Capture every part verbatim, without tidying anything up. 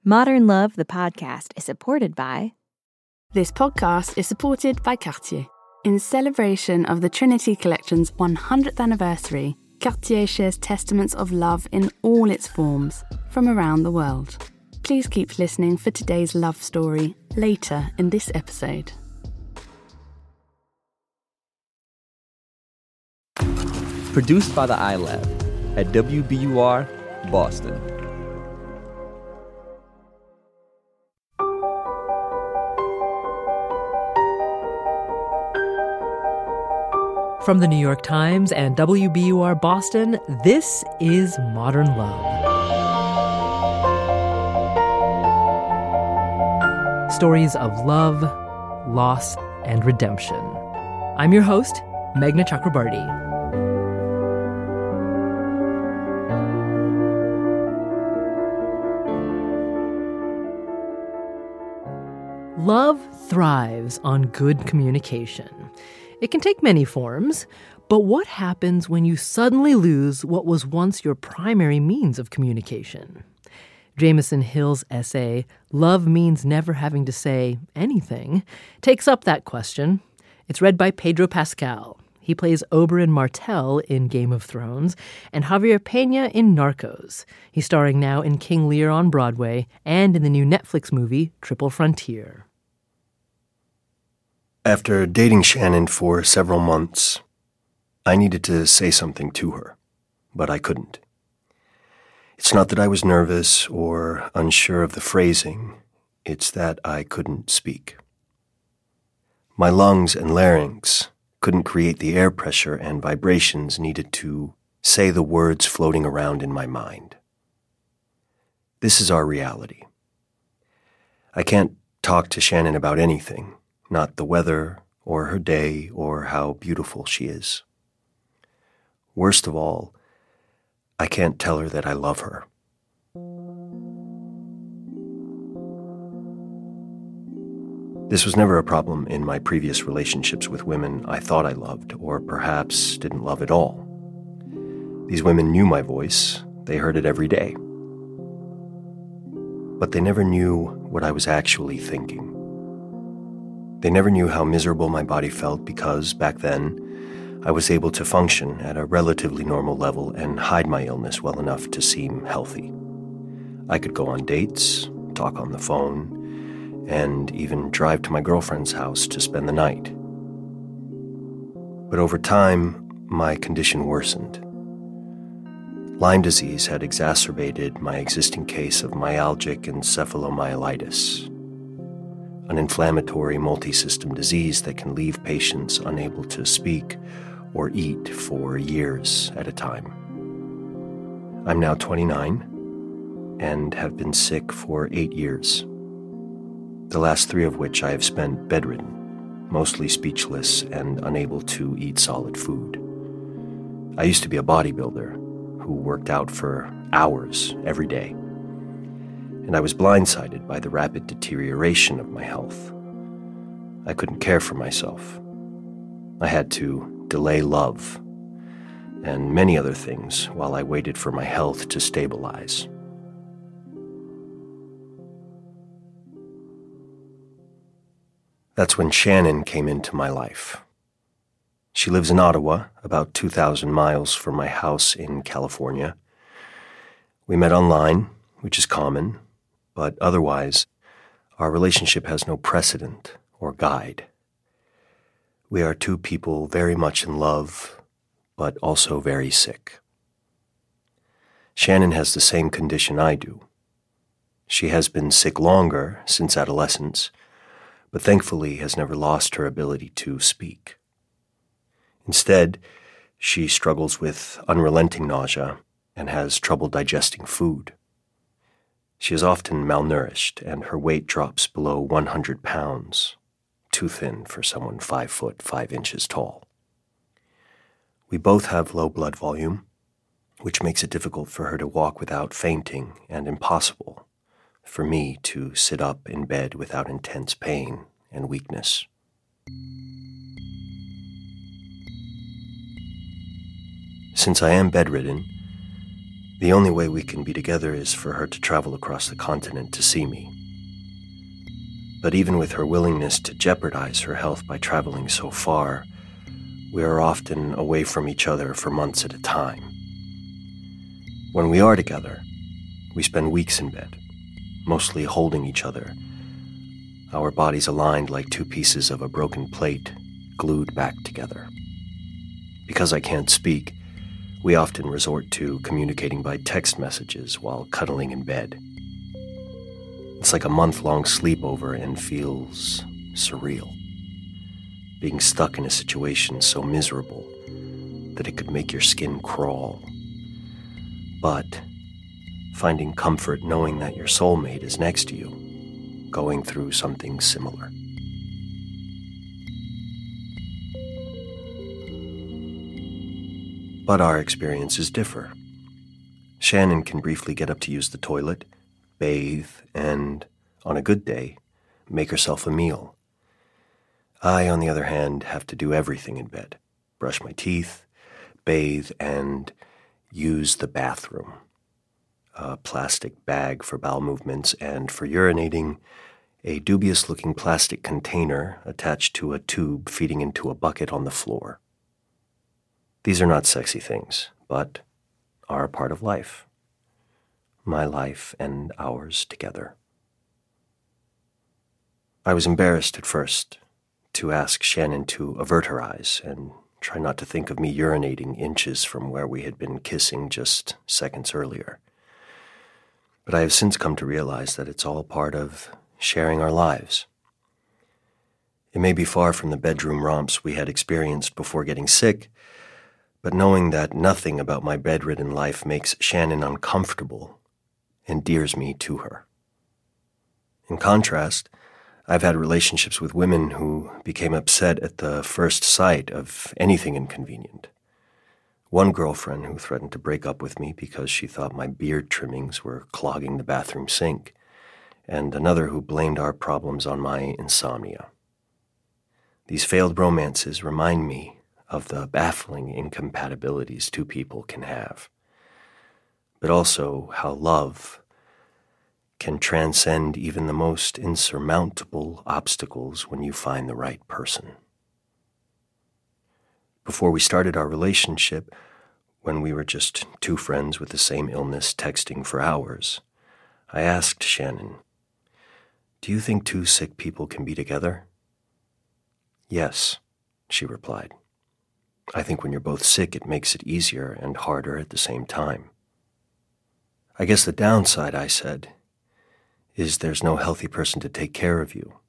Modern Love, the podcast, is supported by... This podcast is supported by Cartier. In celebration of the Trinity Collection's one hundredth anniversary, Cartier shares testaments of love in all its forms from around the world. Please keep listening for today's love story later in this episode. Produced by the iLab at W B U R, Boston. From the New York Times and W B U R Boston, this is Modern Love. Stories of love, loss, and redemption. I'm your host, Meghna Chakrabarty. Love thrives on good communication. It can take many forms, but what happens when you suddenly lose what was once your primary means of communication? Jamison Hill's essay, Love Means Never Having to Say Anything, takes up that question. It's read by Pedro Pascal. He plays Oberyn Martell in Game of Thrones and Javier Peña in Narcos. He's starring now in King Lear on Broadway and in the new Netflix movie Triple Frontier. After dating Shannon for several months, I needed to say something to her, but I couldn't. It's not that I was nervous or unsure of the phrasing, it's that I couldn't speak. My lungs and larynx couldn't create the air pressure and vibrations needed to say the words floating around in my mind. This is our reality. I can't talk to Shannon about anything. Not the weather, or her day, or how beautiful she is. Worst of all, I can't tell her that I love her. This was never a problem in my previous relationships with women I thought I loved, or perhaps didn't love at all. These women knew my voice, they heard it every day. But they never knew what I was actually thinking. They never knew how miserable my body felt because, back then, I was able to function at a relatively normal level and hide my illness well enough to seem healthy. I could go on dates, talk on the phone, and even drive to my girlfriend's house to spend the night. But over time, my condition worsened. Lyme disease had exacerbated my existing case of myalgic encephalomyelitis, an inflammatory multi-system disease that can leave patients unable to speak or eat for years at a time. I'm now twenty-nine and have been sick for eight years, the last three of which I have spent bedridden, mostly speechless and unable to eat solid food. I used to be a bodybuilder who worked out for hours every day, and I was blindsided by the rapid deterioration of my health. I couldn't care for myself. I had to delay love and many other things while I waited for my health to stabilize. That's when Shannon came into my life. She lives in Ottawa, about two thousand miles from my house in California. We met online, which is common, but otherwise, our relationship has no precedent or guide. We are two people very much in love, but also very sick. Shannon has the same condition I do. She has been sick longer since adolescence, but thankfully has never lost her ability to speak. Instead, she struggles with unrelenting nausea and has trouble digesting food. She is often malnourished, and her weight drops below one hundred pounds, too thin for someone five foot five inches tall. We both have low blood volume, which makes it difficult for her to walk without fainting and impossible for me to sit up in bed without intense pain and weakness. Since I am bedridden, The only way we can be together is for her to travel across the continent to see me. But even with her willingness to jeopardize her health by traveling so far, we are often away from each other for months at a time. When we are together, we spend weeks in bed, mostly holding each other, our bodies aligned like two pieces of a broken plate, glued back together. Because I can't speak, we often resort to communicating by text messages while cuddling in bed. It's like a month-long sleepover and feels surreal. Being stuck in a situation so miserable that it could make your skin crawl. But finding comfort knowing that your soulmate is next to you, going through something similar. But our experiences differ. Shannon can briefly get up to use the toilet, bathe, and, on a good day, make herself a meal. I, on the other hand, have to do everything in bed. Brush my teeth, bathe, and use the bathroom. A plastic bag for bowel movements, and for urinating, a dubious-looking plastic container attached to a tube feeding into a bucket on the floor. These are not sexy things, but are a part of life. My life and ours together. I was embarrassed at first to ask Shannon to avert her eyes and try not to think of me urinating inches from where we had been kissing just seconds earlier. But I have since come to realize that it's all part of sharing our lives. It may be far from the bedroom romps we had experienced before getting sick, but knowing that nothing about my bedridden life makes Shannon uncomfortable endears me to her. In contrast, I've had relationships with women who became upset at the first sight of anything inconvenient. One girlfriend who threatened to break up with me because she thought my beard trimmings were clogging the bathroom sink, and another who blamed our problems on my insomnia. These failed romances remind me of the baffling incompatibilities two people can have, but also how love can transcend even the most insurmountable obstacles when you find the right person. Before we started our relationship, when we were just two friends with the same illness texting for hours, I asked Shannon, "Do you think two sick people can be together?" "Yes," she replied. "I think when you're both sick, it makes it easier and harder at the same time." "I guess the downside," I said, "is there's no healthy person to take care of you."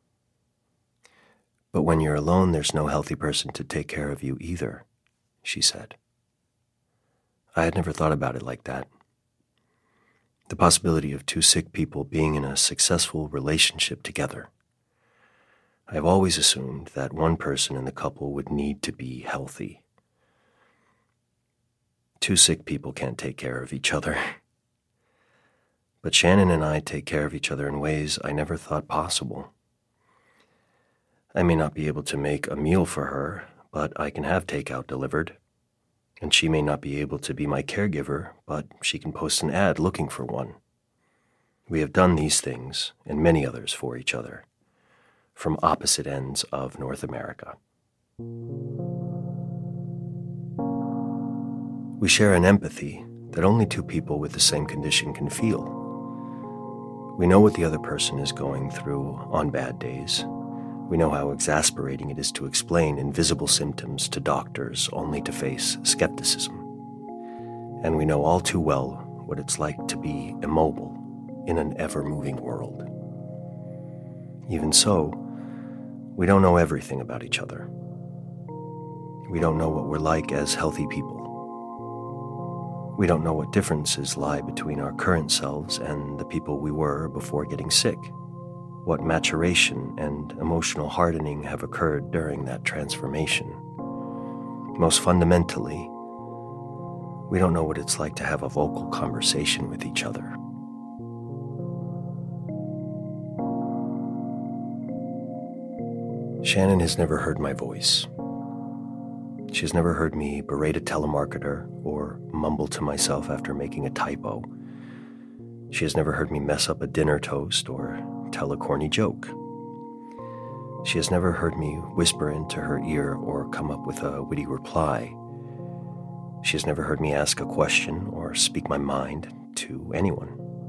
"But when you're alone, there's no healthy person to take care of you either," she said. I had never thought about it like that. The possibility of two sick people being in a successful relationship together. I have always assumed that one person in the couple would need to be healthy. Two sick people can't take care of each other. But Shannon and I take care of each other in ways I never thought possible. I may not be able to make a meal for her, but I can have takeout delivered. And she may not be able to be my caregiver, but she can post an ad looking for one. We have done these things and many others for each other, from opposite ends of North America. We share an empathy that only two people with the same condition can feel. We know what the other person is going through on bad days. We know how exasperating it is to explain invisible symptoms to doctors only to face skepticism. And we know all too well what it's like to be immobile in an ever-moving world. Even so, we don't know everything about each other. We don't know what we're like as healthy people. We don't know what differences lie between our current selves and the people we were before getting sick. What maturation and emotional hardening have occurred during that transformation. Most fundamentally, we don't know what it's like to have a vocal conversation with each other. Shannon has never heard my voice. She has never heard me berate a telemarketer or mumble to myself after making a typo. She has never heard me mess up a dinner toast or tell a corny joke. She has never heard me whisper into her ear or come up with a witty reply. She has never heard me ask a question or speak my mind to anyone.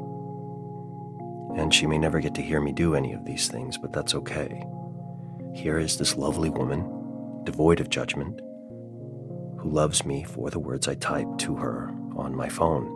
And she may never get to hear me do any of these things, but that's okay. Here is this lovely woman, devoid of judgment, who loves me for the words I type to her on my phone.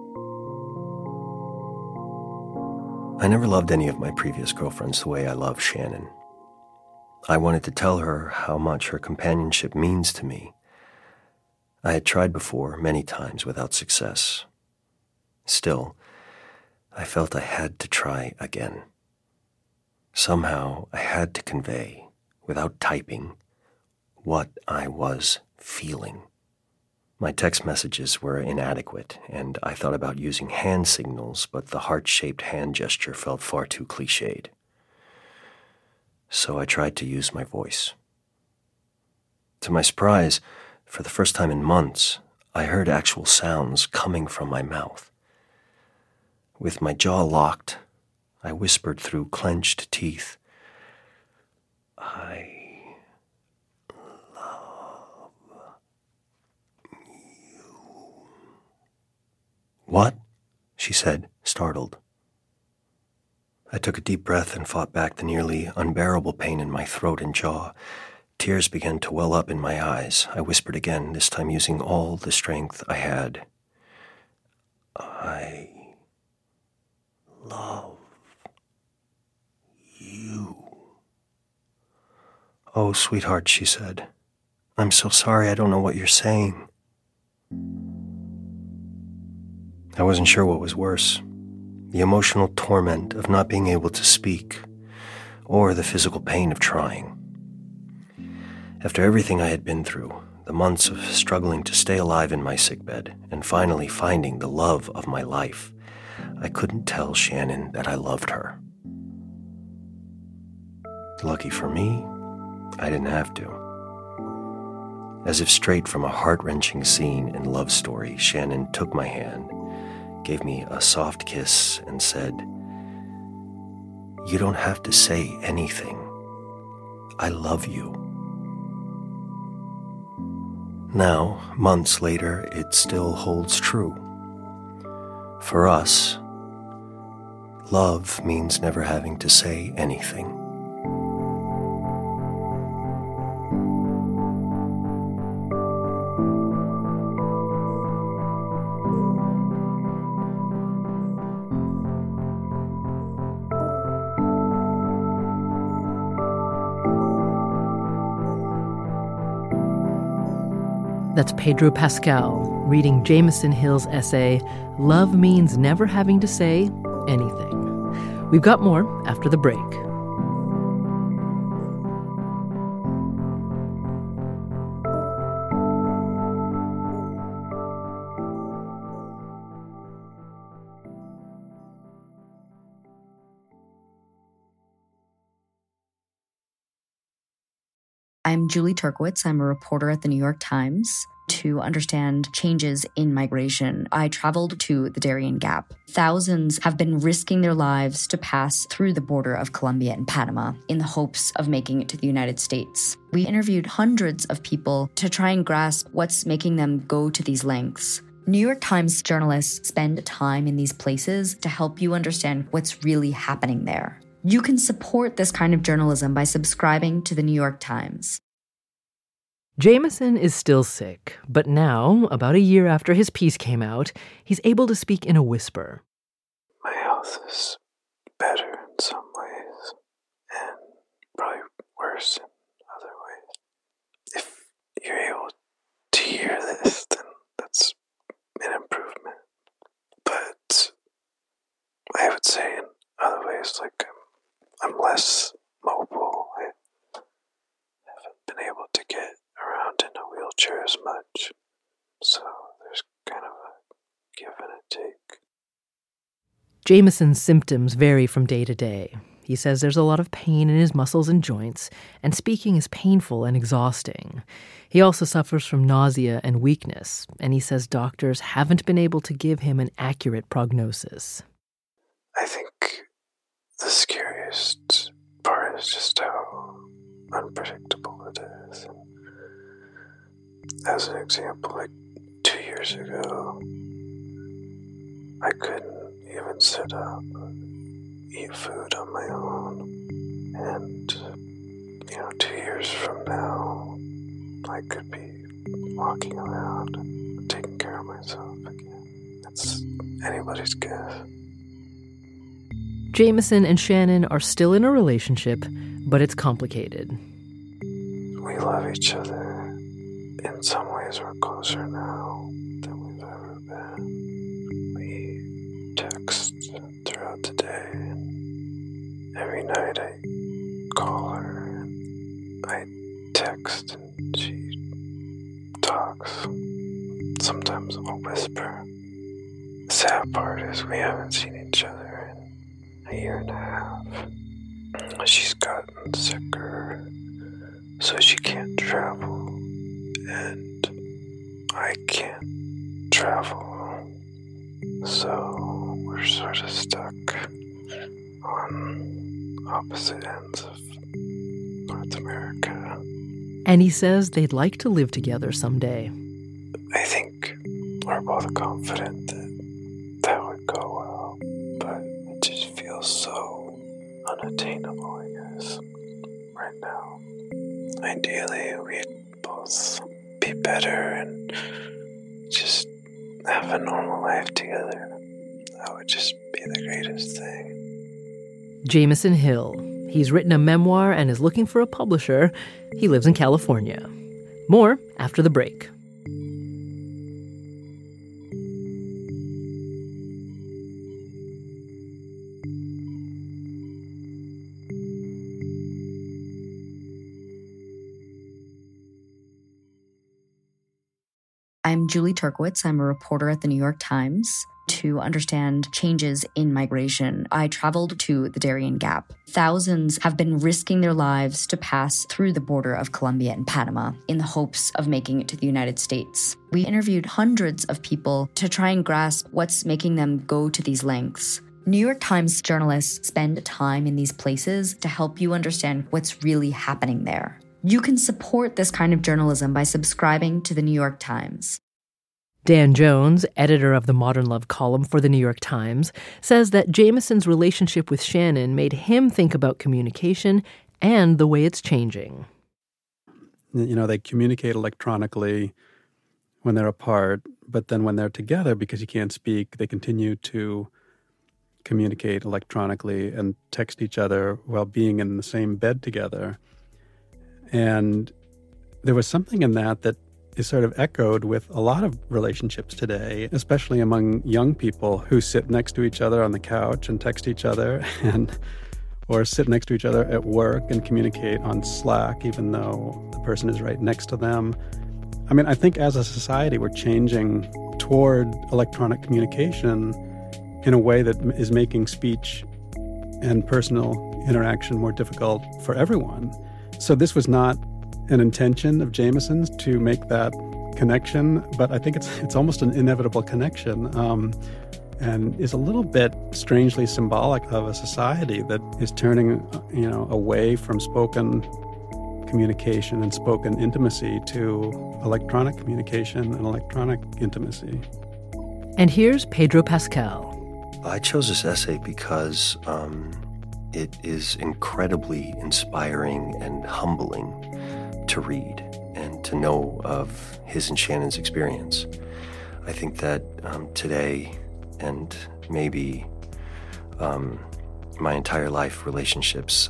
I never loved any of my previous girlfriends the way I love Shannon. I wanted to tell her how much her companionship means to me. I had tried before many times without success. Still, I felt I had to try again. Somehow I had to convey, without typing, what I was feeling. My text messages were inadequate, and I thought about using hand signals, but the heart-shaped hand gesture felt far too cliched. So I tried to use my voice. To my surprise, for the first time in months, I heard actual sounds coming from my mouth. With my jaw locked, I whispered through clenched teeth, I love you. What? She said, startled. I took a deep breath and fought back the nearly unbearable pain in my throat and jaw. Tears began to well up in my eyes. I whispered again, this time using all the strength I had. I love you. Oh, sweetheart, she said. I'm so sorry, I don't know what you're saying. I wasn't sure what was worse, the emotional torment of not being able to speak, or the physical pain of trying. After everything I had been through, the months of struggling to stay alive in my sickbed, and finally finding the love of my life, I couldn't tell Shannon that I loved her. Lucky for me, I didn't have to. As if straight from a heart-wrenching scene in Love Story, Shannon took my hand, gave me a soft kiss, and said, "You don't have to say anything. I love you." Now, months later, it still holds true. For us, love means never having to say anything. That's Pedro Pascal reading Jameson Hill's essay, Love Means Never Having to Say Anything. We've got more after the break. I'm Julie Turkowitz. I'm a reporter at the New York Times. To understand changes in migration, I traveled to the Darien Gap. Thousands have been risking their lives to pass through the border of Colombia and Panama in the hopes of making it to the United States. We interviewed hundreds of people to try and grasp what's making them go to these lengths. New York Times journalists spend time in these places to help you understand what's really happening there. You can support this kind of journalism by subscribing to the New York Times. Jameson is still sick, but now, about a year after his piece came out, he's able to speak in a whisper. My health is better in some ways, and probably worse in other ways. If you're able to hear this, then that's an improvement. But I would say in other ways, like I'm, I'm less mobile. I haven't been able to get around in a wheelchair as much, so there's kind of a give and a take. Jameson's symptoms vary from day to day. He says there's a lot of pain in his muscles and joints, and speaking is painful and exhausting. He also suffers from nausea and weakness, and he says doctors haven't been able to give him an accurate prognosis. I think the scariest part is just how unpredictable it is. As an example, like two years ago, I couldn't even sit up, eat food on my own. And, you know, two years from now, I could be walking around, taking care of myself again. That's anybody's guess. Jameson and Shannon are still in a relationship, but it's complicated. We love each other. In some ways, we're closer now than we've ever been. We text throughout the day. And every night I call her and I text and she talks. Sometimes I'll whisper. The sad part is we haven't seen each other in a year and a half. She's gotten sicker, so she can't travel. And I can't travel, so we're sort of stuck on opposite ends of North America. And he says they'd like to live together someday. I think we're both confident that that would go well, but it just feels so unattainable, I guess, right now. Ideally, we'd both be better and just have a normal life together. That would just be the greatest thing. Jameson Hill. He's written a memoir and is looking for a publisher. He lives in California. More after the break. I'm Julie Turkowitz. I'm a reporter at the New York Times. To understand changes in migration, I traveled to the Darien Gap. Thousands have been risking their lives to pass through the border of Colombia and Panama in the hopes of making it to the United States. We interviewed hundreds of people to try and grasp what's making them go to these lengths. New York Times journalists spend time in these places to help you understand what's really happening there. You can support this kind of journalism by subscribing to the New York Times. Dan Jones, editor of the Modern Love column for the New York Times, says that Jameson's relationship with Shannon made him think about communication and the way it's changing. You know, they communicate electronically when they're apart, but then when they're together, because you can't speak, they continue to communicate electronically and text each other while being in the same bed together. And there was something in that that is sort of echoed with a lot of relationships today, especially among young people who sit next to each other on the couch and text each other, and or sit next to each other at work and communicate on Slack, even though the person is right next to them. I mean, I think as a society, we're changing toward electronic communication in a way that is making speech and personal interaction more difficult for everyone. So this was not an intention of Jameson's to make that connection, but I think it's it's almost an inevitable connection, um, and is a little bit strangely symbolic of a society that is turning, you know, away from spoken communication and spoken intimacy to electronic communication and electronic intimacy. And here's Pedro Pascal. I chose this essay because um, it is incredibly inspiring and humbling to read and to know of his and Shannon's experience. I think that um, today, and maybe um, my entire life, relationships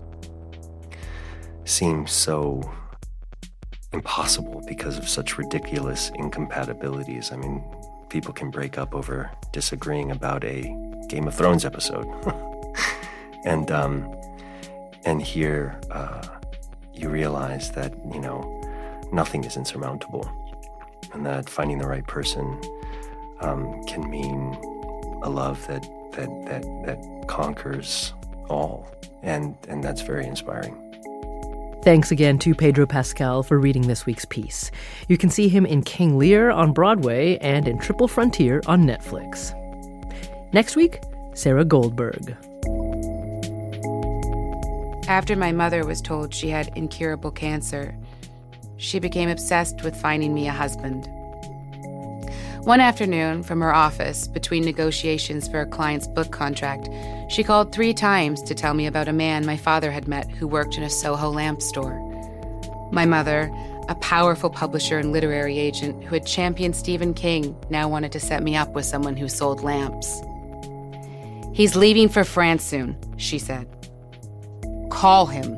seem so impossible because of such ridiculous incompatibilities. I mean, people can break up over disagreeing about a Game of Thrones episode. and um, and here uh, you realize that, you know, nothing is insurmountable, and that finding the right person um, can mean a love that that that that conquers all. And, and that's very inspiring. Thanks again to Pedro Pascal for reading this week's piece. You can see him in King Lear on Broadway and in Triple Frontier on Netflix. Next week, Sarah Goldberg. After my mother was told she had incurable cancer, she became obsessed with finding me a husband. One afternoon, from her office, between negotiations for a client's book contract, she called three times to tell me about a man my father had met who worked in a Soho lamp store. My mother, a powerful publisher and literary agent who had championed Stephen King, now wanted to set me up with someone who sold lamps. "He's leaving for France soon," she said. "Call him."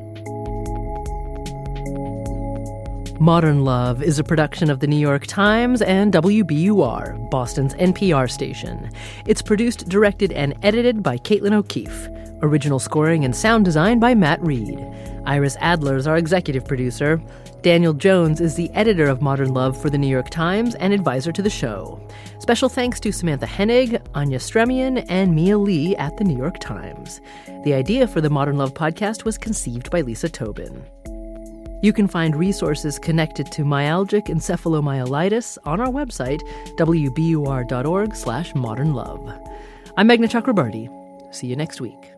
Modern Love is a production of The New York Times and W B U R, Boston's N P R station. It's produced, directed, and edited by Caitlin O'Keefe. Original scoring and sound design by Matt Reed. Iris Adler is our executive producer. Daniel Jones is the editor of Modern Love for The New York Times and advisor to the show. Special thanks to Samantha Hennig, Anya Stremian, and Mia Lee at The New York Times. The idea for the Modern Love podcast was conceived by Lisa Tobin. You can find resources connected to myalgic encephalomyelitis on our website, w b u r dot org slash modern love. I'm Meghna Chakrabarty. See you next week.